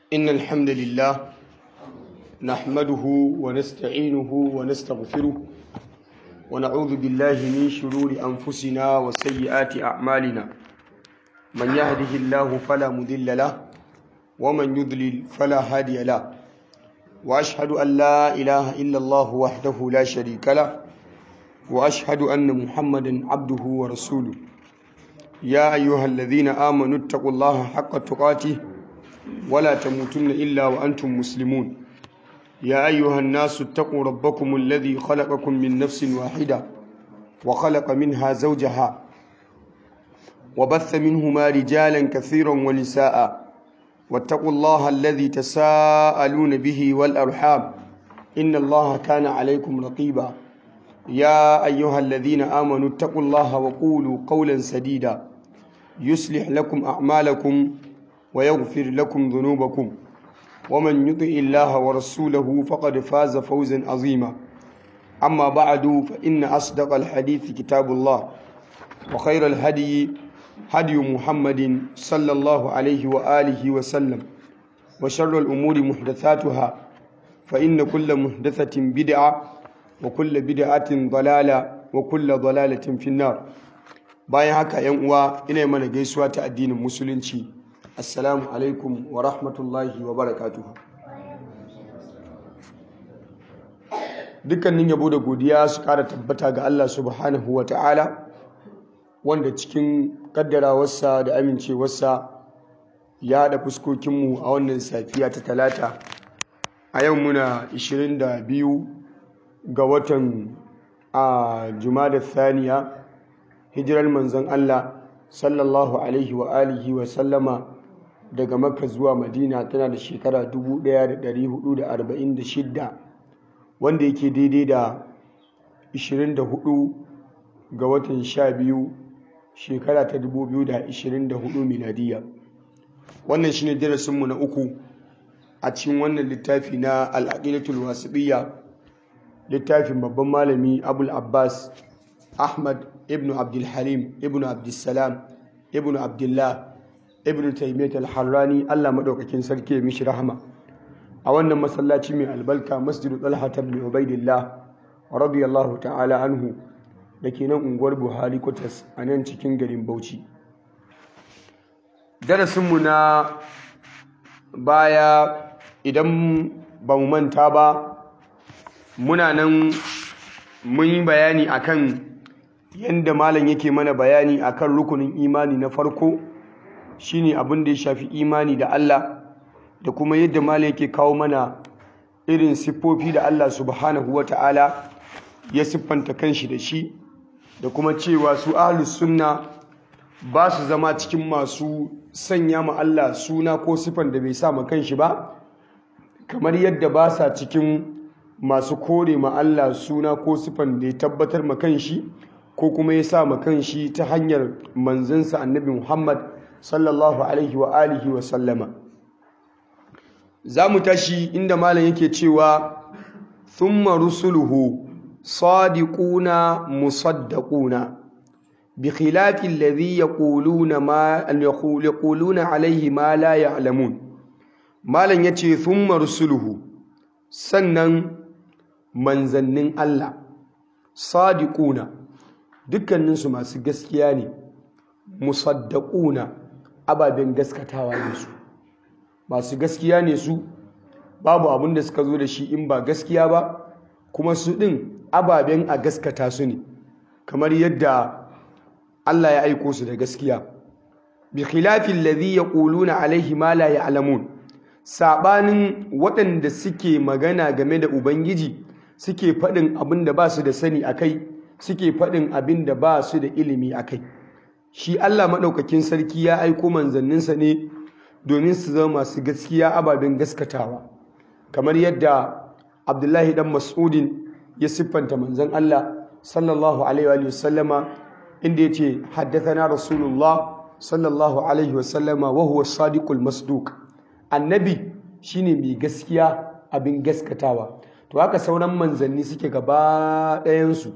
إن الحمد لله نحمده ونستعينه ونستغفره ونعوذ بالله من شرور أنفسنا وسيئات أعمالنا من يهده الله فلا مضل له ومن يضلل فلا هادي له وأشهد أن لا إله إلا الله وحده لا شريك له وأشهد أن محمدا عبده ورسوله يا أيها الذين آمنوا اتقوا الله حق تقاته ولا تموتن إلا وأنتم مسلمون يا أيها الناس اتقوا ربكم الذي خلقكم من نفس واحدة وخلق منها زوجها وبث منهما رجالا كثيرا ونساء واتقوا الله الذي تساءلون به والأرحام إن الله كان عليكم رقيبا يا أيها الذين آمنوا اتقوا الله وقولوا قولا سديدا يصلح لكم أعمالكم ويغفر لكم ذنوبكم ومن يطع الله ورسوله فقد فاز فوزا عظيما أما بعد فإن أصدق الحديث كتاب الله وخير الهدي هدي محمد صلى الله عليه وآله وسلم وشر الأمور محدثاتها فإن كل محدثة بدعة وكل بدعة ضلالة وكل ضلالة في النار bayan haka yan uwa ina mana gaisuwa ta addinin musulunci assalamu alaikum wa rahmatullahi wa barakatuhu dukkanin yabo da godiya su kara tabbata ga Allah subhanahu wa ta'ala wanda cikin kaddarawarsa da amincewarsa ya haɗa fuskokinmu a wannan safiya ta talata a yau muna 22 ga watan Jumada Thaniya hijirar manzon Allah sallallahu alaihi wa alihi wa sallama daga Makka zuwa Madina tana da shekara 1446 wanda yake daidai da 24 ga watan 12 shekara ta 2024 miladiya. Wannan shine darasinmu na uku a cikin wannan littafi na al-aqidatul wasitiyya, littafin babban malami Abul Abbas Ahmad ibn Abdul Halim ibn Abdussalam ibn Abdullah ibn Taymiyyah al-Harrani, Allah madaukakin sarki ya mishi rahama, a wannan masallaci mai albarka Masjidu Talha ibn Ubaidillah radiyallahu ta'ala anhu dake nan unguwar Buhari Quarters a nan cikin garin Bauchi. Darasinmu na baya idan ba mu manta ba muna nan mun yi bayani akan yanda malam yake mana bayani akan rukunin imani na farko shine abin da ya shafi imani da Allah, da kuma yadda malam yake kawo mana irin siffofi da Allah subhanahu wata'ala ya siffanta kanshi da shi, da kuma cewa su ahlus sunna ba su zama cikin masu sanya ma Allah suna ko siffan da bai sa ma kanshi ba, kamar yadda ba sa cikin masu kore ma Allah suna ko siffan da ya tabbatar ma kanshi ko kuma ya sa ma kanshi ta hanyar manzansa annabi Muhammad sallallahu alaihi wa alihi wa sallama. Za mu tashi inda malam yake cewa thumma rusuluhu sadiquna musaddaquna bi khilafi alladhi yaquluna alaihi ma la ya'lamun. Malam yace thumma rusuluhu, sannan manzannin Allah sadiquna dukkaninsu masu gaskiya ne, musaddaquna ababen gaskatawa ne su, masu gaskiya ne su, babu abin da suka zo da shi in ba gaskiya ba, kuma su ɗin ababen a gaskata su ne kamar yadda Allah ya aiko su da gaskiya. Bi khilafin ladhi yaquluna alaihi ma la ya'lamun, sabanin waɗanda suke magana game da Ubangiji suke faɗin abin da ba su da sani akai, suke faɗin abin da ba su da ilimi akai. Shi Allah maɗaukakin sarki ya aiko manzanninsa ne domin su zama masu gaskiya ababen gaskatawa, kamar yadda Abdullahi dan Mas'udin ya siffanta manzan Allah sallallahu alaihi wa sallama inda ya ce haddathana Rasulullah sallallahu alaihi wa sallama wa huwa sadiqul masduq. Annabi shine mai gaskiya abin gaskatawa. To haka sauran manzanni suke gaba ɗayansu,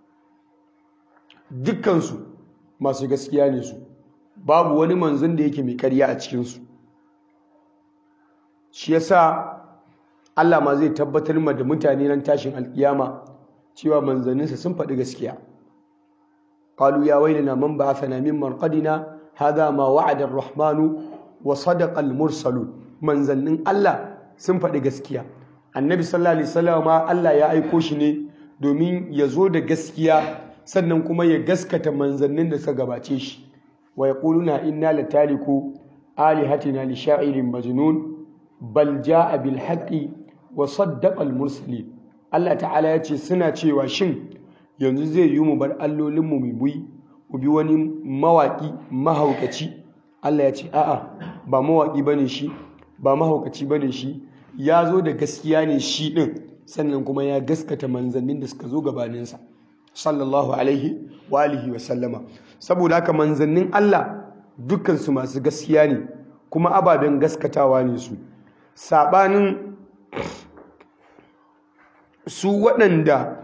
dukkansu masu gaskiya ne su, babu wani manzon da yake mai ƙarya a cikinsu. shi yasa Allah ma zai tabbatar ma da mutane nan tashin alkiyama cewa manzanninsa sun faɗi gaskiya. qalu ya wailana man ba'athana min marqadina hadha ma wa'ada ar-rahmanu wa sadaqa al-mursalun. Manzannin Allah sun faɗi gaskiya. Annabi sallallahu alaihi wasallam ma Allah ya aiko shi ne domin ya zo da gaskiya sannan kuma ya gaskata manzannin da suka gabace shi. Wa yaquluna inna lataliku alihatina li sha'irin majnun bal jaa bil haqqi wa saddaqa al mursalin. Allah ta'ala ya ce suna cewa shin yanzu zai yi mu bar allolin mu bi wani mawaki mahaukaci. Allah ya ce a'a ba mawaki bane shi, ba mahaukaci bane shi, ya zo da gaskiya ne shi din, sannan kuma ya gaskata manzannin da suka zo gabaninsa sallallahu alaihi wa alihi wa sallama. Saboda haka manzannin Allah dukkansu masu gaskiya ne kuma ababen gaskatawa ne su, sabanin su waɗanda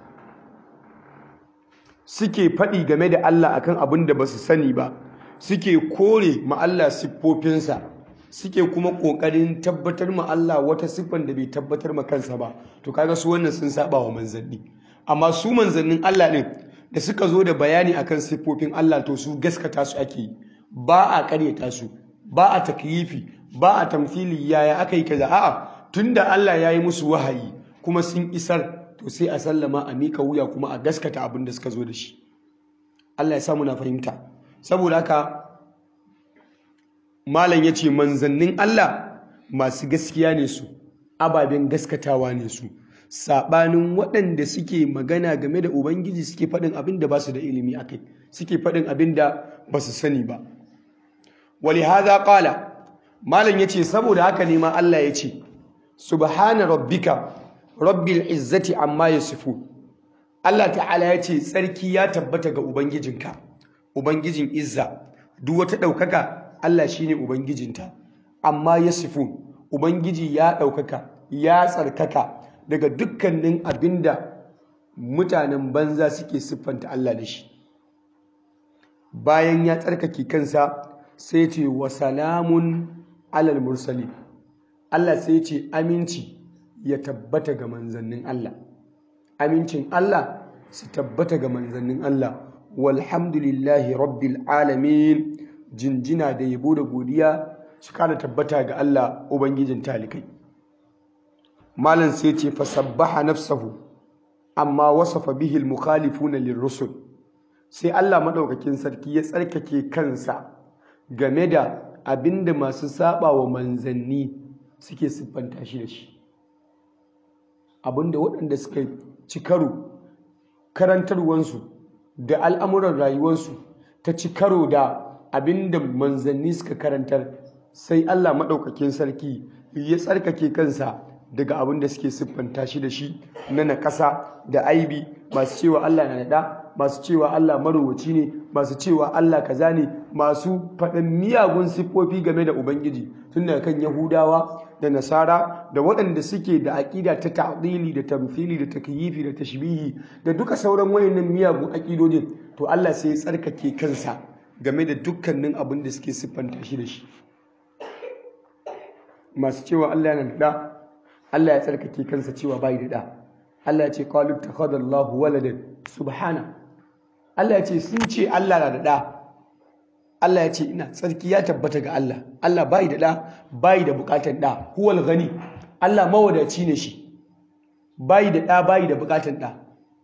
suke faɗi game da Allah akan abin da ba su sani ba, suke kore ma Allah siffofinsa, suke kuma ƙoƙarin tabbatar ma Allah wata siffan da bai tabbatar ma kansa ba, to kaga su wannan sun saba wa manzanni. Amma su manzannin Allah ɗin da suka zo da bayani akan siffofin Allah, to su gaskata su ake yi, ba a ƙaryata su, ba a takyifi, ba a tamthili yaya aka yi kaza. A'a, tunda Allah ya yi musu wahayi kuma sun isar, to sai a sallama, a mika wuya, kuma a gaskata abin da suka zo da shi. Allah ya sa muna fahimta. Saboda haka malam ya ce manzannin Allah masu gaskiya ne su, ababen gaskatawa ne su, saɓanin waɗanda suke magana game da Ubangiji suke faɗin abin da ba su da ilimi a kai, suke faɗin abin da ba su sani ba. Wali haza ƙala, malam ya ce saboda haka ne ma Allah ya ce subhana rabbika rabbil izzati amma yasifu. Allah ta'ala ya ce tsarki ya tabbata ga Ubangijinka, Ubangijin izza, duk wata ɗaukaka Allah shine Ubangijinta, amma yasifu, Ubangiji ya ɗaukaka, ya tsarkaka daga dukkanin abinda mutanen banza suke siffanta Allah da shi. Bayan ya tsarkake kansa sai ce wa salamun alal mursali, Allah sai ce aminci ya tabbata ga manzannin Allah, amincin Allah su tabbata ga manzannin Allah. Walhamdulillahi rabbil alamin, jinjina da yabo da godiya su kana tabbata ga Allah Ubangijin talikai. Malam sai ce fasabbaha nafsahu amma wasafa bihi al-mukhalifuna lirrusul, sai Allah madaukakin sarki ya tsarkake kansa game da abinda masu saba wa manzanni suke siffanta shi da shi, abinda waɗanda suka ci karo karantarwansu da al'amuran rayuwarsu ta ci karo da abinda manzanni suka karantar, sai Allah madaukakin sarki ya tsarkake kansa daga abin da suke siffanta shi da shi na nakasa da aibi, masu cewa Allah na da, masu cewa Allah marowaci ne, masu cewa Allah kaza ne, masu faɗin miyagun siffofi game da Ubangiji, tun daga kan Yahudawa da Nasara da waɗanda suke da aƙida ta ta'dili da tamthili da takyifi da tashbihi da duka sauran wayannan miyagun aƙidodin, to Allah sai ya tsarkake kansa game da dukkanin abin da suke siffanta shi da shi. Masu cewa Allah yana da, Allah ya tsarkake kansa cewa bai da ɗa. Allah ya ce qalu takhadallahu waladan, subhana. Allah ya ce sun ce Allah na da ɗa. Allah ya ce ina tsarki ya tabbata ga Allah. Allah bai da ɗa, bai da buƙatar ɗa. Huwal ghani. Allah mawadaci ne shi. Bai da ɗa, bai da buƙatar ɗa.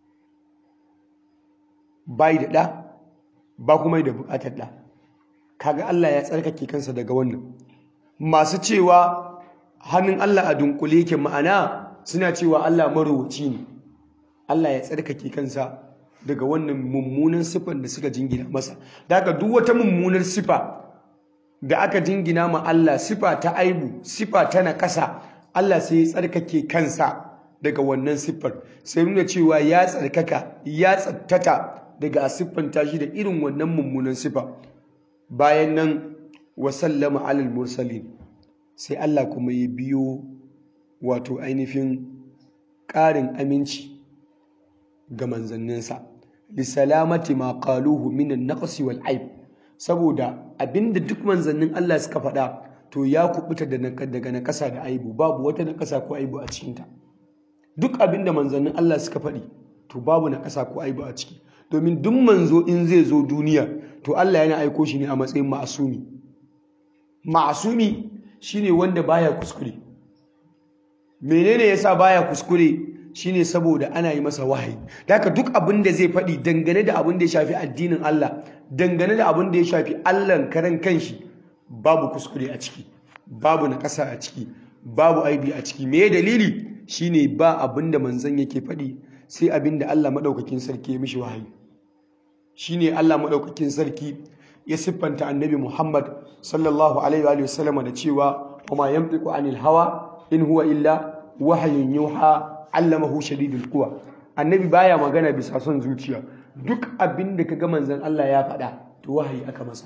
Bai da ɗa, ba kuma da buƙatar ɗa. Kaga Allah ya tsarkake kansa daga wannan. Masu cewa hannun Allah a dunkule yake, ma'ana suna cewa Allah marowaci ne, Allah ya tsarkake kansa daga wannan mummunan sifan da suka jingina masa. Da haka duk wata mummunar sifa da aka jingina ma Allah, sifa ta aibu, sifa ta naƙasa, Allah sai ya tsarkake kansa daga wannan siffar, sai nuna cewa ya tsarkaka, ya tsattata daga a siffanta shi da irin wannan mummunan sifa. Bayan nan wa sallama alal mursalin, sai Allah kuma ya biyo wato ainihin ƙarin aminci ga manzanninsa, li salamati ma qaluhu min an-naqs wal aib, saboda abinda duk manzannin Allah suka faɗa to ya kubuta daga nakasa da aibu, babu wata nakasa ko aibu a cikinta. Duk abin da manzannin Allah suka faɗi to babu nakasa ko aibu a ciki, domin duk manzo in zai zo duniya to Allah yana aiko shi ne a matsayin ma'asumi. Ma'asumi shine wanda baya kuskure. Menene yasa baya kuskure? Shine saboda ana yi masa wahayi. Haka duk abin da zai faɗi dangane da abin da ya shafi addinin Allah, dangane da abin da ya shafi Allah karan kanshi, babu kuskure a ciki, babu nakasa a ciki, babu aibi a ciki. Me dalili? Shine ba abin da manzon yake faɗi sai abin da Allah madaukakin sarki ya mishi wahayi. Shine Allah madaukakin sarki ya siffanta annabi Muhammad sallallahu alaihi wa sallam da cewa wama yantiqu anil hawa in huwa illa wahyun yuha allamahu shadidul quwa. Annabi baya magana bisa son zuciya. Duk abin da kaga manzon Allah ya faɗa to wahayi aka masa.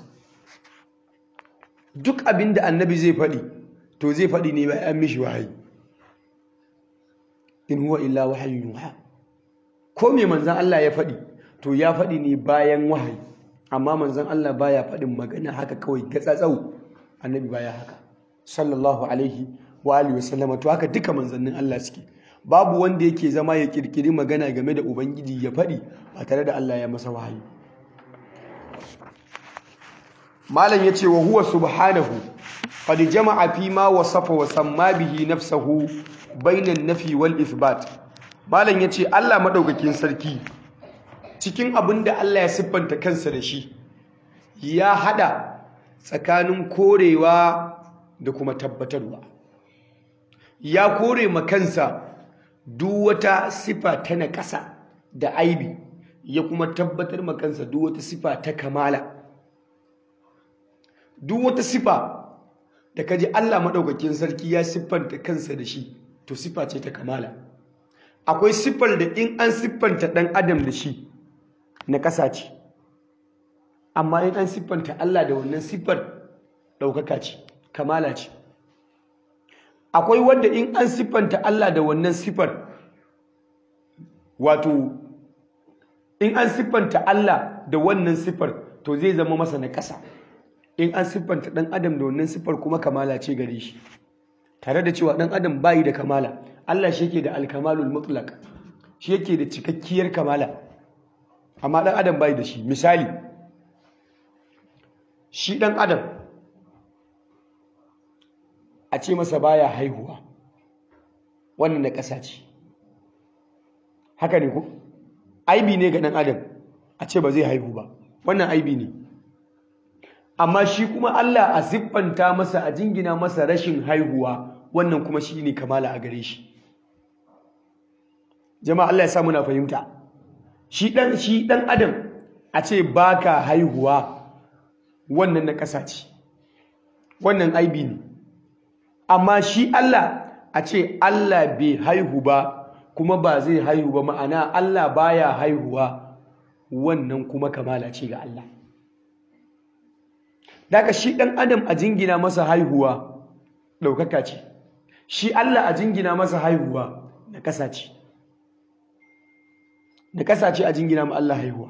Duk abin da annabi zai faɗi to zai faɗi ne bayan an mishi wahayi. In huwa illa wahyun yuha. Ko me manzon Allah ya faɗi to ya faɗi ne bayan wahayi. Amma manzon Allah baya faɗin magana haka kawai gatsatsau. Annabi baya haka sallallahu alaihi wa alihi wasallama. To haka duka manzannin Allah suke. Babu wanda yake zama ya kirkiri magana game da Ubangiji ya faɗi ba tare da Allah ya masa wahayi. Malam yace wa huwa subhanahu qad jama'a fi ma wasafa wa samma bihi nafsuhu bayna an-nafi wal ithbat. Malam yace Allah madaukakin sarki cikin abin da Allah ya siffanta kansa da shi ya hada tsakanin korewa da kuma tabbatarwa. Ya kore ma kansa duk wata sifa ta naƙasa da aibi, ya kuma tabbatar ma kansa duk wata sifa ta kamala. Duk wata sifa da kaji Allah madaukakin sarki ya siffanta kansa da shi to sifa ce ta kamala. Akwai siffar da in an siffanta ɗan adam da shi na ƙasa ce, amma in an siffanta Allah da wannan siffar ɗaukaka ce, kamala ce. Akwai wanda in an siffanta Allah da wannan siffar, wato in an siffanta Allah da wannan siffar to zai zama masa na ƙasa. In an siffanta ɗan adam da wannan siffar kuma kamala ce gare shi, tare da cewa ɗan adam bayi da kamala. Allah shi yake da alkamalul mutlaq, shi yake da cikakkiyar kamala, amma ɗan adam bayi da shi. Misali, shi ɗan adam a ce masa baya haihuwa, wannan na ƙasa ce. Haka ne ku? Aibi ne ga ɗan adam a ce ba zai haihu ba, wannan aibi ne. Amma shi kuma Allah a siffanta masa, a jingina masa rashin haihuwa, wannan kuma shi ne kamala a gare shi. Jama'a Allah ya sa muna fahimta. Shi ɗan adam a ce baka haihuwa, wannan na ƙasa ce, wannan aibi ne. Amma shi Allah a ce Allah bai haihu ba kuma ba zai haihu ba, ma'ana Allah baya haihuwa, wannan kuma kamala ce ga Allah. Daga shi ɗan adam a jingina masa haihuwa ɗaukaka ce, shi Allah a jingina masa haihuwa na ƙasa ce. Da ƙasa ce a jingina ma Allah haihuwa.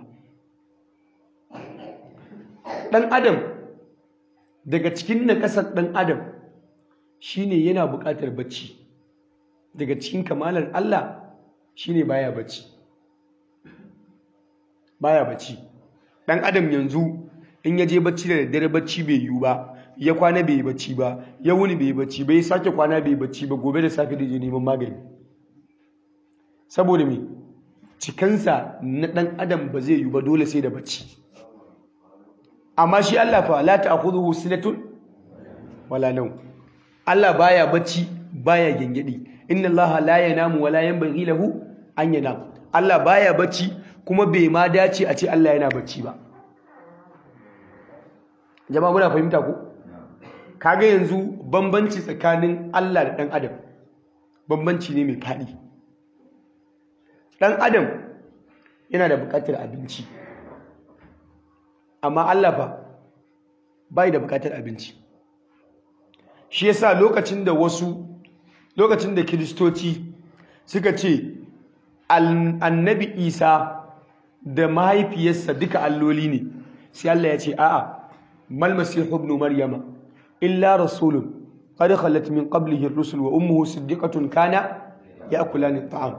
Ɗan adam daga cikin na ƙasar ɗan adam shine yana buƙatar bacci. Daga cikin kamalar Allah shine baya bacci. Baya bacci. Ɗan adam yanzu in ya je bacci da daddare bacci bai yiwu ba, ya kwana bai yi bacci ba, ya wuni bai yi bacci ba, ya sake kwana bai yi bacci ba, gobe da safe da je neman magani. Saboda me? Cikansa na ɗan adam ba zai yiwu ba, dole sai da bacci. Amma shi Allah fa la ta'khudhuhu sinatun wala nawm. Allah baya bacci, baya gengedi. Inna Allah la yanamu wala yanbaghi lahu an yanam. Allah baya bacci kuma bai ma dace a ce Allah yana bacci ba. Jama'a muna fahimta ko? Kaga yanzu bambanci tsakanin Allah da ɗan adam bambanci ne mai faɗi. Ɗan adam yana da buƙatar abinci, amma Allah fa bai da buƙatar abinci. Shi yasa lokacin da Kiristoci suka ce annabi Isa da mahaifiyarsa duka alloli ne, sai Allah ya ce a'a, mal masihu ibn maryama illa rasulun qad khalat min qablihi ar-rusul wa ummuhu siddiqatun kana ya'kulani at-ta'am.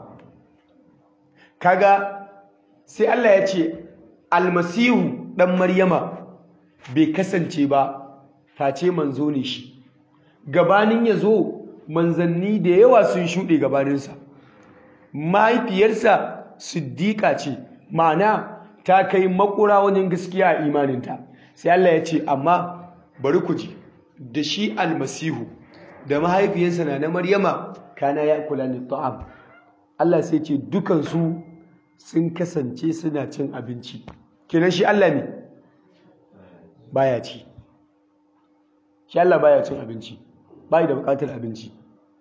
Kaga sai Allah ya ce almasihu dan maryama bai kasance ba face manzo ne shi, gabanin ya zo manzanni da yawa sun shuɗe gabaninsa. Mahaifiyarsa siddiqa ce, ma'ana ta kai makura wajen gaskiya a imaninta. Sai Allah ya ce amma bari ku ji, da shi almasihu da mahaifiyarsa na maryama kana ya'kulani ta'am. Allah sai ce dukansu sun kasance suna cin abinci. Kenan shi Allah ne baya ci. Shi Allah baya cin abinci, bai da bukatar abinci.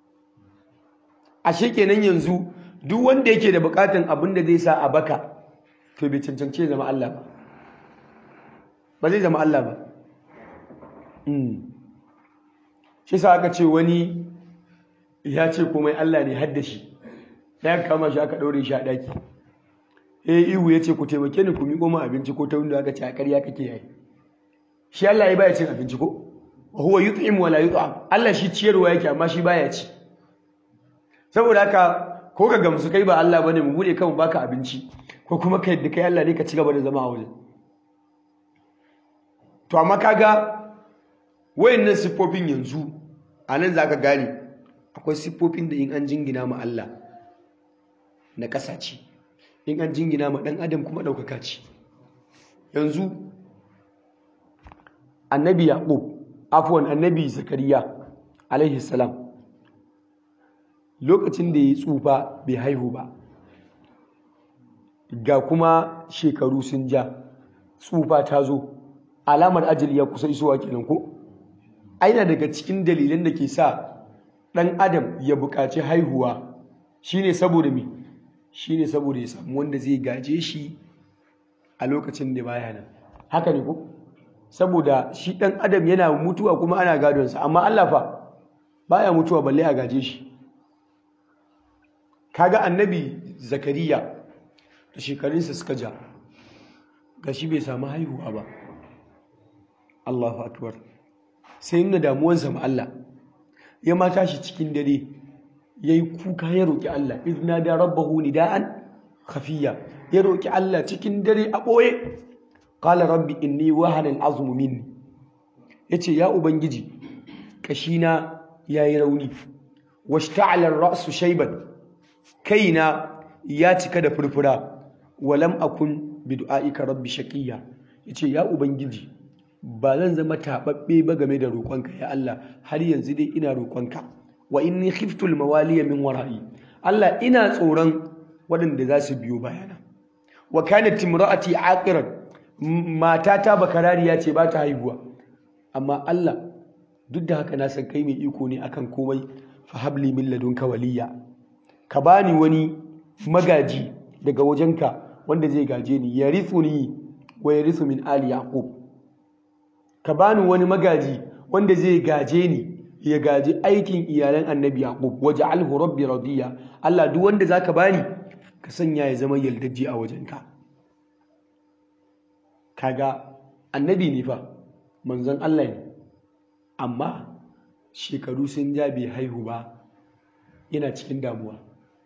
Ashe kenan yanzu duk wanda yake da bukatar abin da zai sa a baka to bai cancance zama Allah ba. Ba zai zama Allah ba. Shi sa aka ce wani ya ce komai Allah ne hadda shi. Ya kama shi aka ɗaure shi a ɗaki. Ihu ya ce ku taimake ni ku miƙo min abinci ko ta wanda aka ce a ƙarya kake yayi. Shi Allah ya baya cin abinci ko? Wa huwa yut'im wa la yut'am. Allah shi ciyarwa yake amma shi baya ci. Saboda haka ko ka gamsu kai ba Allah bane mu bude kanmu baka abinci ko kuma kai da kai Allah ne ka ci gaba da zama a wajen. To amma kaga wayannan siffofin yanzu anan zaka gane akwai siffofin da in an jingina ma Allah na ƙasa ce, in an jingina ma ɗan adam kuma ɗaukaka ce. Yanzu annabi Yaqub, annabi Zakariya alaihi salam, lokacin da ya tsufa bai haihu ba, ga kuma shekaru sun ja, tsufa ta zo, alamar ajali ya kusa isowa kenan ko? Aina daga cikin dalilan da ke sa ɗan adam ya buƙaci haihuwa shine saboda me? Shine saboda ya samu wanda zai gaje shi a lokacin da baya nan. Haka ne ko? Saboda shi ɗan adam yana mutuwa kuma ana gadonsa, amma Allah fa baya mutuwa balle a gaje shi. Kaga annabi Zakariya da shekarunsa suka ja, gashi bai samu haihuwa ba. Allahu akbar. Sai nuna damuwansa ma Allah, ya ma tashi cikin dare yayi kuka ya roki Allah, idna da rabbahu nidaan khafiya, ya roki Allah cikin dare a boye. Qala rabbi inni wahana al'azmu minni, yace ya ubangiji kashina yayi rauni, washta'ala ar-ra'su shayban, kaina ya cika da furfura, walam akun bi du'aika rabbi shaqiya, yace ya ubangiji ba zan zama tababbe ba game da roƙonka ya Allah, har yanzu dai ina roƙonka. Wa inni khiftu al-mawaliya min wara'i, Allah ina tsoron waɗanda za su biyo bayana. Wa kanat imra'ati aqiran, matata bakarariya ce ba ta haihuwa, amma Allah duk da haka na san kai mai iko ne akan komai. Fa habli min ladunka waliya, ka bani wani magaji daga wajenka wanda zai gaje ni, yarithuni wa yarithu min ali yaqub, ka bani wani magaji wanda zai gaje ni ya gaji aikin iyalan annabi yaqub, waj'alhu rabbi radiya, Allah duk wanda zaka bani ka sanya ya zama yaldaji a wajenka. Kaga annabi ne fa, manzon Allah ne, amma shekaru sun ja bai haihu ba, yana cikin damuwa.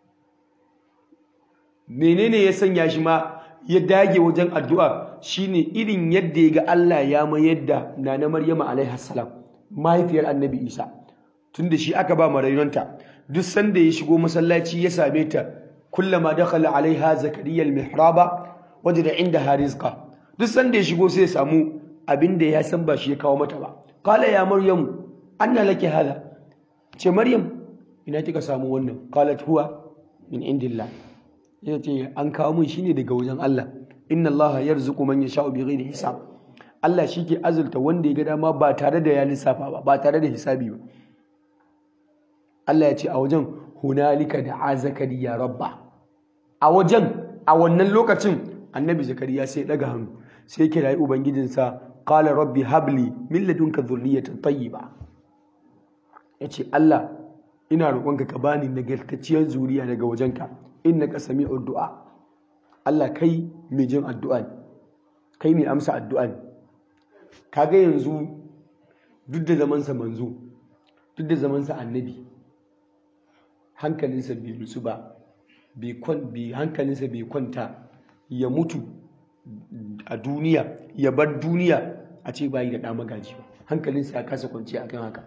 Menene ya sanya shi ma ya dage wajen addu'a? Shine irin yadda ya ga Allah ya mayar da Nana Maryama alaiha salam mahaifiyar Annabi Isa, tunda shi aka ba marainonta. Duk sanda ya shigo masallaci ya same ta, kullama dakhala alaiha zakariya almihraba wajada indaha rizqa. Duk sanda ya shigo sai ya samu abinda ya san ba shi ya kawo mata ba. Qala ya Maryam anna laki hada, ce Maryam ina kika samu wannan? Qalat huwa min indillah, yace an kawo mun shine daga wajen Allah. Inna Allah yarzuqu man yasha'u bighairi hisab, Allah shike azulta wanda ya ga dama ba tare da ya lissafa ba, ba tare da hisabi ba. Allah ya ce a wajen hunalika da'a zakariya rabba, a wajen a wannan lokacin annabi zakariya sai daga hannu sai kirayi ubangijinsa, qala rabbi habli min ladunka dhurriyatan tayyiba, yace Allah ina roƙonka ka bani nagartacciyar zuriya daga wajenka, innaka sami'ud du'a, Allah kai mai jin addu'a ne, kai mai amsa addu'a ne. Kaga yanzu duk da zamansa manzo, duk da zamansa annabi, hankalinsa bai nutsu ba, hankalinsa bai kwanta ya mutu a duniya, ya bar duniya a ce bayi da ɗa magaji ba. Hankalinsa ya kasa kwanci akan haka.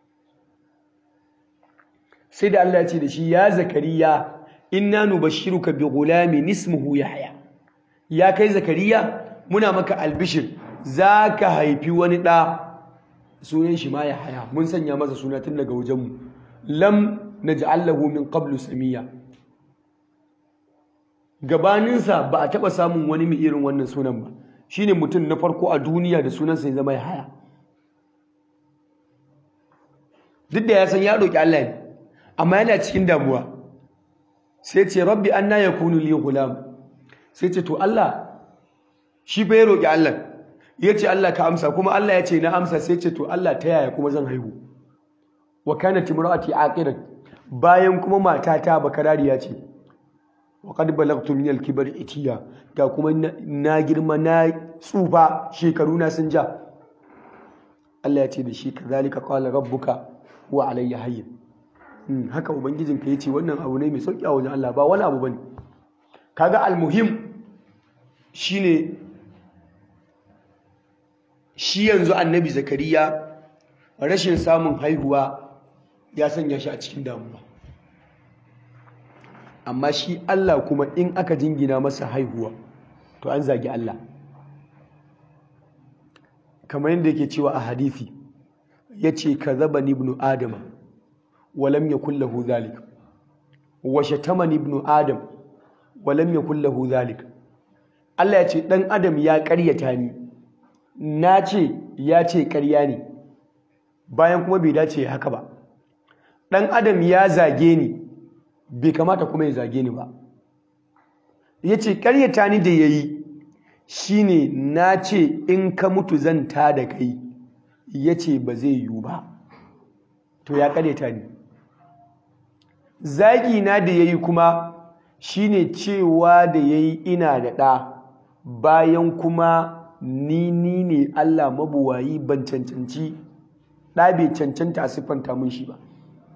Sai da Allah ya ce da shi, ya Zakariya inna nubashshiruka bi ghulamin ismuhu Yahya. Ya kai Zakariya, muna maka albishir zaka haifi wani ɗa, sunan shi ma Yahya, mun sanya masa suna tun daga wajenmu. Lam naj'al lahu min qablu samiyya. Gabaninsa ba a taɓa samun wani mai irin wannan sunan ba. Shine mutum na farko a duniya da sunansa ya zama Yahya. Duk da ya san ya roƙi Allah ne, amma yana cikin damuwa. Sai ce rabbi anna yakunu li ghulam. Sai ce to Allah, shi fa ya roƙi Allah. Ya ce Allah ka amsa, kuma Allah ya ce na amsa. Sai ce to Allah ta yaya kuma zan haihu? Wa kanat imraati aqiran. Bayan kuma matata bakarariya ce. Wa qad balagtu min al-kibri itiya. Ga kuma na girma na tsufa, shekaru na sun ja. Allah ya ce da shi kazalika qala rabbuka wa alayya hayyin. Haka ubangijinka yace wannan abu ne mai sauki a wajen Allah, ba wani abu bane. Kaga almuhim shine shi yanzu annabi Zakariya rashin samun haihuwa ya sanya shi a cikin damuwa. Amma shi Allah kuma in aka jingina masa haihuwa to an zagi Allah. Kamar yadda yake cewa a hadisi yace kazabani ibnu adama wa lam yakul lahu dhalik wa shatamani ibnu adam wa lam yakul lahu dhalik. Allah ya ce dan adam ya ƙaryata ni, na ce ya ce ƙarya ne bayan kuma bai dace haka ba. Dan adam ya zage ni, bai kamata kuma ya zage ni ba. Yace ƙaryata ni da yayi shine na ce in ka mutu zan ta da kai, yace ba zai yiwu ba, to ya ƙaryata ni. Zagi na da yayi kuma shine cewa da yayi ina da ɗa, bayan kuma ni ne Allah mabuwayi, ban cancanci ɗa, bai cancanta a siffanta mun shi ba.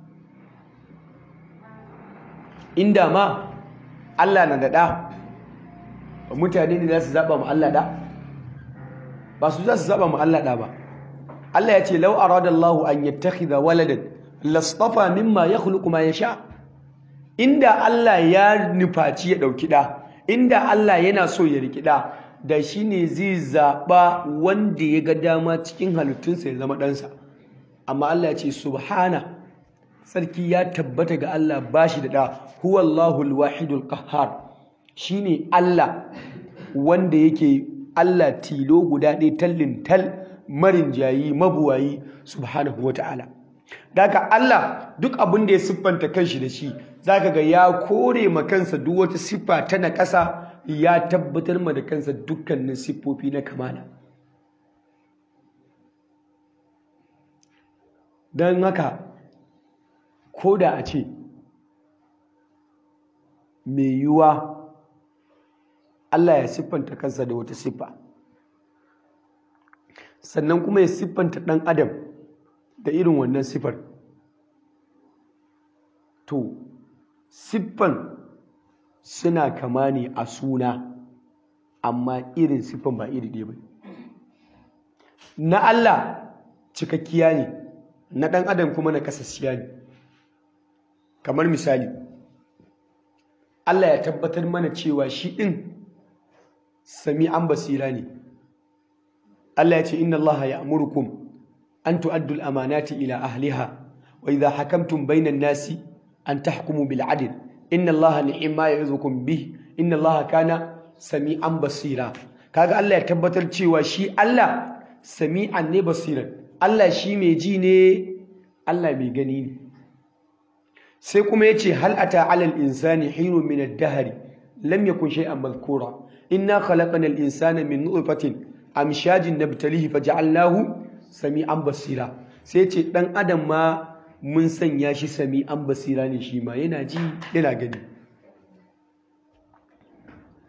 Inda ma Allah na da ɗa, mutane ne za su zaɓa mu Allah ɗa? Ba su za su zaɓa mu Allah ɗa ba. Allah ya ce lau aradallahu an yattakhidha waladan lastafa mimma yakhluqu ma yasha. Inda Allah ya nufaci ya ɗauki ɗa, inda Allah yana so ya riki ɗa, da shi ne zai zaɓa wanda ya ga dama cikin halittunsa ya zama ɗansa. Amma Allah ya ce subhana, sarki ya tabbata ga Allah ba shi da ɗa, huwallahu alwahidul qahhar. Shi ne Allah wanda yake Allah tilo guda ɗaya tallin tal, marin jayi mabuwayi subhanahu wa ta'ala. Daga Allah duk abin da ya siffanta kanshi da shi, zaka ga ya kore ma kansa duk wata siffa ta naƙasa, ya tabbatar ma da kansa dukkanin siffofi na kamala. Don haka ko da a ce mai yiwuwa Allah ya siffanta kansa da wata siffa, sannan kuma ya siffanta ɗan adam da irin wannan siffar, to siffan suna kama ne a suna, amma irin siffan ba iri ɗaya ba. Na Allah cikakkiya ne, na ɗan adam kuma na kasassiya ne. Kamar misali, Allah ya tabbatar mana cewa shi ɗin sami'an basira ne. Allah ya ce inna Allah ya'murukum an tu'addu al-amanati ila ahliha wa idha hakamtum bainan nasi an tahkumu bil 'adl inna Allah ni'ma ya'izukum bih inna Allah kana sami'an basira. Kaga Allah ya tabbatar cewa shi Allah sami'an ne basiran. Allah shi mai ji ne, Allah mai gani ne. Sai kuma yace hal ata 'alal insani hinun min ad-dahr lam yakun shay'an madhkura inna khalaqna al-insana min nutfatin amshajin nabtalihi faj'alnahu sami'an basira. Sai ce dan adam ma mun sanya shi sami'an basira ne, shi ma yana ji yana gani.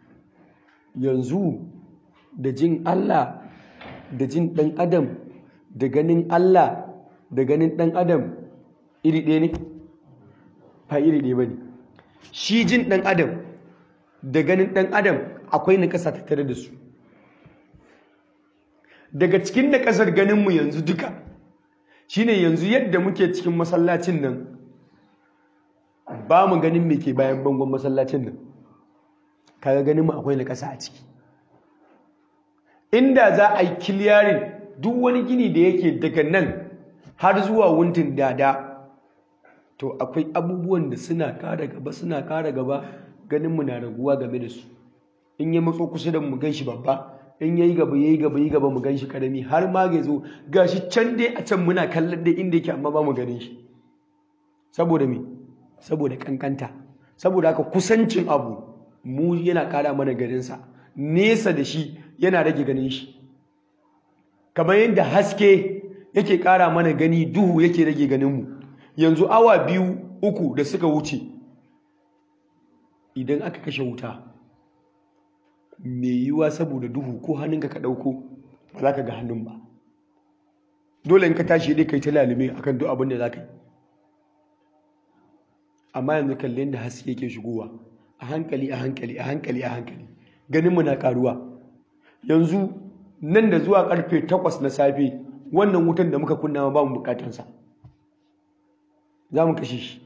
Yanzu da jin Allah da jin dan adam da ganin Allah da ganin ɗan adam iri ɗaya ne? Ba iri ɗaya ba ne. Shi jin ɗan adam da ganin ɗan adam akwai naƙasa tattare da su. Daga cikin naƙasar ganinmu yanzu duka shine yanzu yadda muke cikin masallacin nan ba mu ganin me ke bayan bangon masallacin nan. Kaga ganinmu akwai naƙasa a ciki. Inda za a yi kiliyarin duk wani gini da yake daga nan har zuwa wuntin dada, to akwai abubuwan da suna ƙara gaba ganinmu na raguwa game da su. In ya matso kusa da mu gan shi babba, in yayi gaba mu gan shi karami, har ma ga zo gashi can dai a can muna kallon dai inda yake amma ba mu ganin shi. Saboda me? Saboda kankanta. Saboda haka kusancin abu mu yana ƙara mana ganinsa, nesa da shi yana rage ganin shi. Kamar yadda haske yake ƙara mana gani, duhu yake rage ganinmu. Yanzu awa 2-3 da suka wuce, idan aka kashe wuta, mai yiwuwa saboda duhu ko hannunka ka ɗauko ba za ka ga hannun ba. Dole in ka tashi dai kai ta lalime akan duk abin da za ka yi. Amma yanzu kalli yadda haske yake shigowa a hankali ganinmu na ƙaruwa. Yanzu nan da zuwa karfe 8 na safe wannan wutan da muka kunna ba mu bukatansa, za mu kashe shi.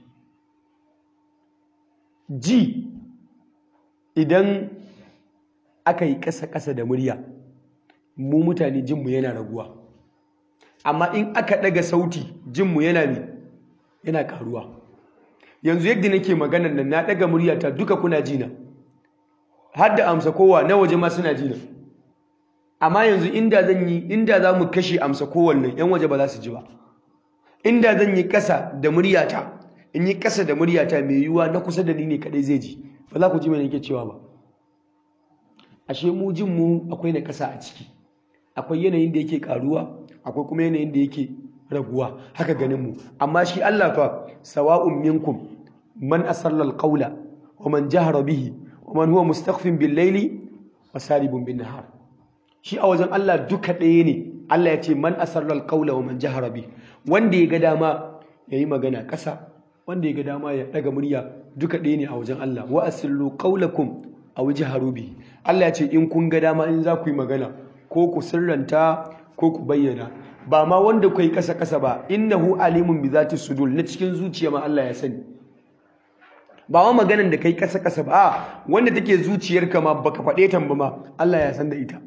Ji idan aka yi ƙasa-ƙasa da murya, mu mutane jinmu yana raguwa, amma in aka ɗaga sauti jinmu yana ƙaruwa. Yanzu yadda nake maganar nan na ɗaga muryata duka kuna jina, har da amsa kowa na waje ma suna jina. Amma yanzu inda za mu kashe amsa kowanne yan waje ba za su ji ba. Inda zan yi ƙasa da muryata, in yi ƙasa da muryata mai yiwuwa na kusa da ni ne kaɗai zai ji, ba za ku ji mai nake cewa ba. Ashe mu jin mu akwai na ƙasa a ciki, akwai yanayin da yake ƙaruwa, akwai kuma yanayin da yake raguwa, haka ganin mu. Amma shi Allah fa sawa'un minkum man asarra alqawla wa man jahara bihi wa man huwa mustakhfin bil layli wa saribun bin nahar. Shi a wajen Allah duka ɗaya ne. Allah ya ce man asarra alqawla wa man jahara bihi. Wanda ya ga dama yayi magana ƙasa, wanda ya ga dama ya daga murya, duka ɗaya ne a wajen Allah. Wa asirru qawlakum aw jaharu bihi. Allah ya ce in kun ga dama in za ku yi magana ko ku sirranta ko ku bayyana. Ba ma wanda kai ƙasa ba, innahu alimun bi zati sudur, na cikin zuciya ma Allah ya sani. Ba ma maganan da kai ƙasa ba, wanda take zuciyarka ma baka faɗe ta ba ma Allah ya san da ita.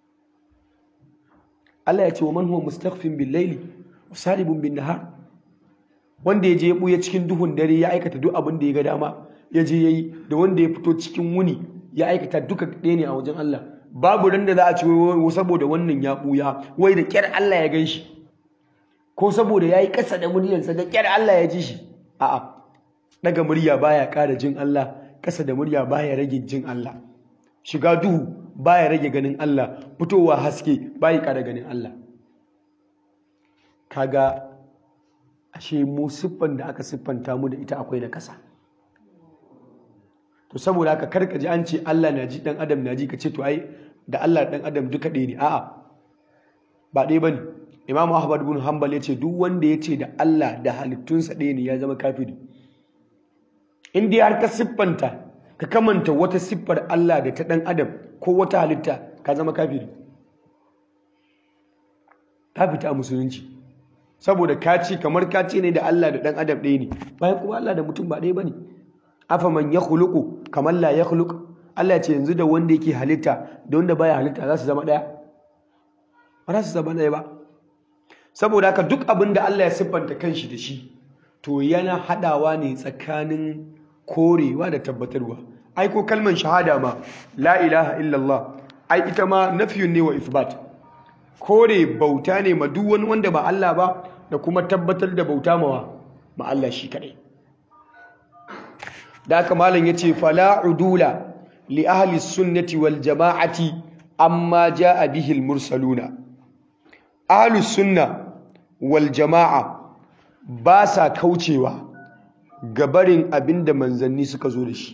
Allah ya ce wa man huwa mustakhfin bil layli wa saribun bin nahar. Wanda ya je ya buya cikin duhun dare ya aikata duk abin da ya ga dama ya je yayi, da wanda ya fito cikin wuni ya aikata duka ɗaya ne a wajen Allah. Babu ran da za a ce saboda wannan ya buya wai da kyar Allah ya ganshi, ko saboda yayi ƙasa da muryarsa da kyar Allah ya ji shi. A'a, daga murya baya ƙara jin Allah, ƙasa da murya baya rage jin Allah. Shiga duhu baya rage ganin Allah, fitowa haske baya ƙara ganin Allah. Kaga ashe mu siffan da aka siffanta mu da ita akwai na ƙasa. To saboda haka karka ji an ce Allah na ji dan adam na ji ka ce to ai da Allah da dan adam duka ɗaya ne. A'a, ba ɗaya bane. Imam Ahmad bin Hanbal ya ce duk wanda ya ce da Allah da halittunsa ɗaya ne ya zama kafiri. In dai har ka siffanta ka kamanta wata siffar Allah da ta dan adam ko wata halitta, ka zama kafiri, ka fita a musulunci. Saboda ka ce kamar ka ce ne da Allah da dan adam ɗaya ne, bayan kuma Allah da mutum ba ɗaya bane. Afa man yakhluqu kamar la yakhluq. Allah ya ce yanzu da wanda yake halitta da wanda baya halitta za su zama ɗaya? Ba za su zama ɗaya ba. Saboda haka duk abin da Allah ya siffanta kanshi da shi, to yana hadawa ne tsakanin korewa da tabbatarwa. Ai ko kalman shahada ma la ilaha illallah, ai ita ma nafiyun ne wa ithbat. Kore bauta ne ma duk wani wanda ba Allah ba, da kuma tabbatar da bauta ma Allah shi kadai. Da haka malam yace fala udula li ahli sunnati wal jama'ati amma jaa bihi al mursaluna. Ahli sunna wal jama'a ba sa kaucewa gabarin abinda manzanni suka zo da shi.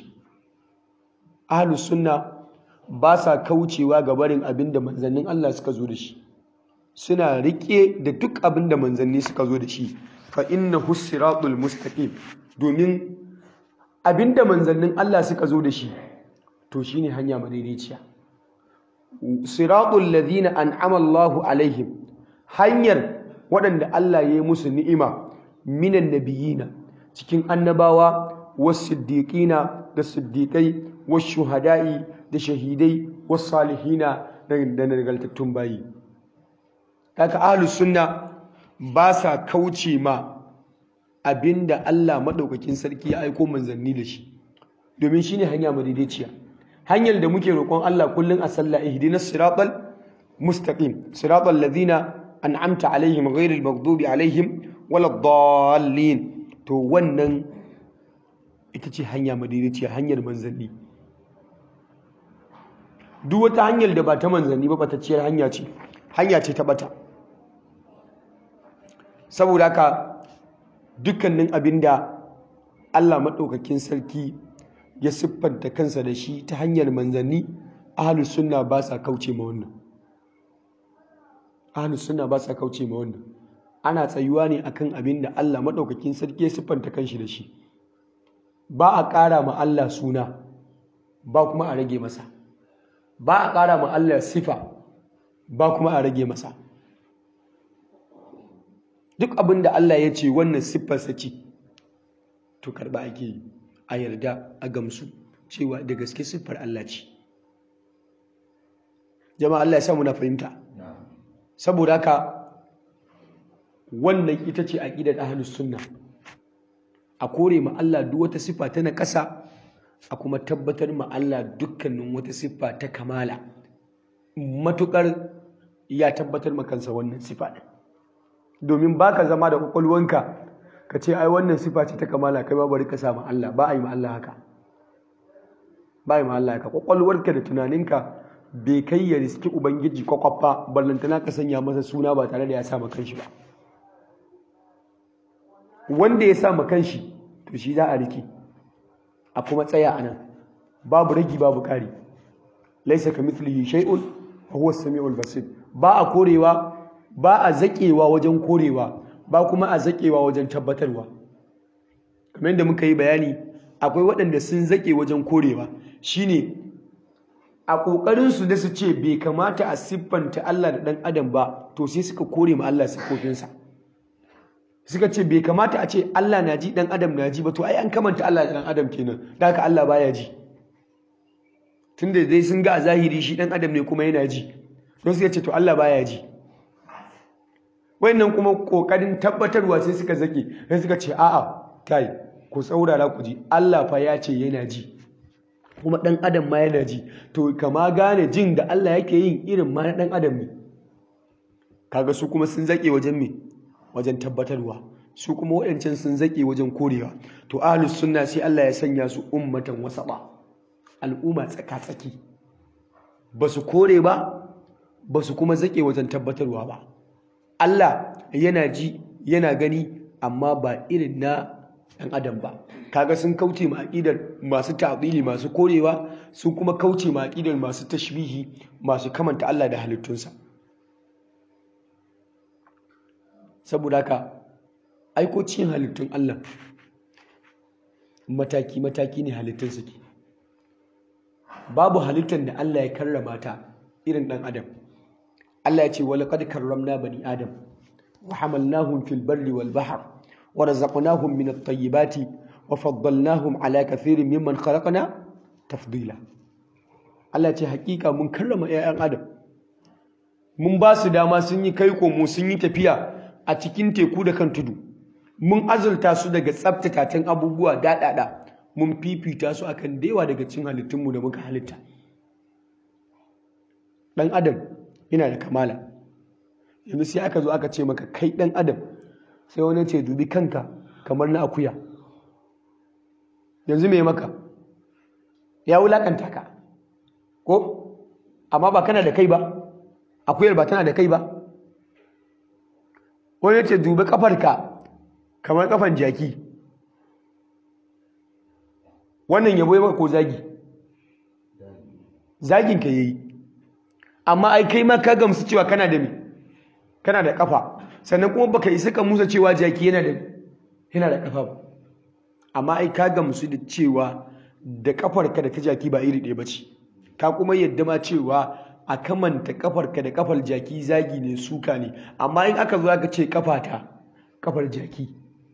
Ahlus sunna ba sa kaucewa gabarin abinda manzannin Allah suka zo da shi. suna rike da duk abin da manzanni suka zo da shi fa innahu siratul mustaqim domin abin da manzannin Allah suka zo da shi to shine hanya madaidaiciya siratul ladina an'ama Allahu alaihim hanyar waɗanda Allah ya yi musu ni'ima minan nabiyina cikin annabawa was-siddiqina da siddiqai was-shuhada'i da shahidai was-salihina da nagartattun bayi haka ahlus sunna ba sa kauce ma abinda Allah madaukakin sarki ya aiko manzanni da shi domin shine hanya madaidaiciya hanyar da muke roƙon Allah kullun a sallah ihdinas siratal mustaqim siratal ladina an'amta alaihim ghairil maghdubi alaihim waladdallin to wannan ita ce hanya madaidaiciya hanyar manzanni duk wata hanyar da ba ta manzanni ba batacciyar hanya ce ta bata saboda haka dukkanin abinda Allah maɗaukakin sarki ya siffanta kansa da shi ta hanyar manzanni ahlus sunna ba sa kauce ma wannan ahlus sunna ba sa kauce ma wannan ana tsayuwa ne akan abinda Allah maɗaukakin sarki ya siffanta kanshi da shi ba a ƙara ma Allah suna ba kuma a rage masa ba a ƙara ma Allah sifa ba kuma a rage masa duk abin da Allah ya ce wannan siffarsa ce to karba ake yi a yarda a gamsu cewa da gaske siffar Allah ce jama'a Allah ya samu na fahimta saboda haka wannan ita ce aqidar ahlus sunna a kore ma Allah duk wata siffa ta naƙasa a kuma tabbatar ma Allah dukkanin wata siffa ta kamala matukar ya tabbatar ma kansa wannan siffa din domin baka zama da kwakwalwanka ka ce ai wannan sifa ce ta kamala kai ba bari ka samu Allah ba a yi ma Allah haka ba yi ma Allah haka kwakwalwarka da tunaninka bai kai ya riski ubangiji kwakwaffa ballantana ka sanya masa suna ba tare da ya sa ma kanshi ba wanda ya sa ma kanshi to shi za a riki a kuma tsaya a nan babu ragi babu kari laisa kamithlihi shay'un wa huwa as-sami'ul basir ba a korewa ba a zaƙewa wajen korewa ba kuma a zaƙewa wajen tabbatarwa kamar yadda muka yi bayani akwai waɗanda sun zaƙe wajen korewa shine a ƙoƙarinsu da su ce bai kamata a siffanta Allah da ɗan adam ba to sai suka kore ma Allah siffofinsa suka ce bai kamata a ce Allah na ji ɗan adam na ji ba to ai an kamanta Allah da ɗan adam kenan da haka Allah baya ji tunda dai sun ga a zahiri shi ɗan adam ne kuma yana ji don suka ce to Allah baya ji wayannan kuma kokarin tabbatarwa sai suka zake sai suka ce a'a kai ku saurara ku ji Allah fa ya ce yana ji kuma dan adam ma yana ji to kama gane jin da Allah yake yin irin ma dan adam ne kaga su kuma sun zake wajen me wajen tabbatarwa su kuma wayancan sun zake wajen korewa to ahlus sunna sai Allah ya sanya su ummatan wasaba al'umma tsaka-tsaki basu kore ba basu kuma zake wajen tabbatarwa ba Allah yana ji yana gani amma ba irin na ɗan adam ba kaga sun kauce ma aqidar masu ta'dili masu korewa sun kuma kauce ma aqidar masu tashbihi masu kamanta Allah da halittunsa saboda haka aiko cikin halittun Allah mataki mataki ne halittun suke babu halittar da Allah ya karrama ta irin ɗan adam Allah ya ce wa laqad karramna bani adam wa hamalnahum fil barri wal bahr wa razaqnahum min at-tayyibati wa faddalnahum ala kathirin mimman khalaqna tafdila Allah ya ce hakika mun karrama ƴaƴan adam mun ba su dama sun yi kai komo sun yi tafiya a cikin teku da kan tudu mun azurta su daga tsaftatatan abubuwa daɗaɗa mun fifita su akan dewa daga cikin halittunmu da muka halitta ɗan adam yana da kamala yanzu sai aka zo aka ce maka kai ɗan adam sai wani ce dubi kanka kamar na akuya yanzu mai maka ya wulakanta ka ko amma ba kana da kai ba akuyar ba tana da kai ba wani ce dubi kafarka kamar kafan jaki wannan yabo ya ko zagi zagin ka yayi amma ai kai ma ka gamsu cewa kana da me kana da kafa sannan kuma baka isa ka musa cewa jaki yana da kafa ba amma ai ka gamsu da cewa da kafarka da ta jaki ba iri ɗaya bace ka kuma yadda ma cewa a kamanta kafarka da kafar jaki zagi ne suka ne amma in aka zo aka ce kafata kafar jaki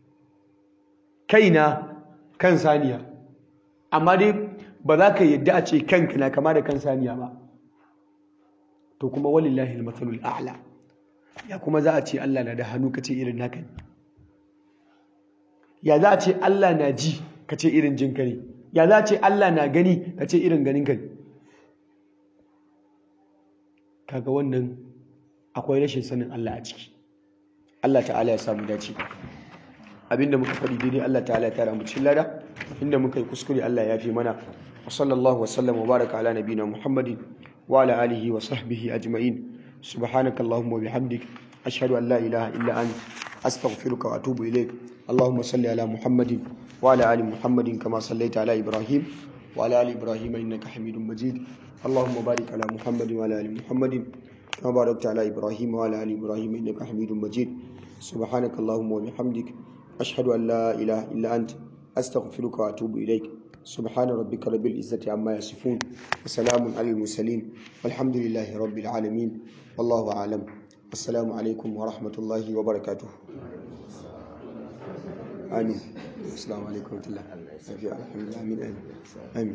kaina kan saniya amma dai ba za ka yadda a ce kanka na kama da kan saniya ba to kuma walillahi al-mathalul a'la ya kuma za a ce Allah na da hannu kace irin naka ne ya za a ce Allah na ji kace irin jinka ne ya za a ce Allah na gani kace irin ganinka ne kaga wannan akwai rashin sanin Allah a ciki Allah ta'ala ya samu dace abinda muka faɗi daidai Allah ta'ala ya tara mu cikin lada inda muka yi kuskure Allah ya fi mana wa sallallahu wa sallam wa baraka ala nabina Muhammadin wa ala alihi wa sahbihi ajma'in subhanakallahumma wa bihamdik ashhadu an la ilaha illa anta astaghfiruka wa atubu ilaik اللهم صل على محمد وعلى آل محمد كما صليت على إبراهيم وعلى آل إبراهيم إنك حميد مجيد اللهم بارك على محمد وعلى آل محمد كما باركت على إبراهيم وعلى آل إبراهيم إنك حميد مجيد سبحانك اللهم وبحمدك أشهد أن لا إله إلا أنت أستغفرك وأتوب إليك سبحان ربك رب العزة عما يصفون وسلام على المرسلين والحمد لله رب العالمين والله أعلم السلام عليكم ورحمة الله وبركاته آمين السلام عليكم ورحمة الله الحمد لله آمين آمين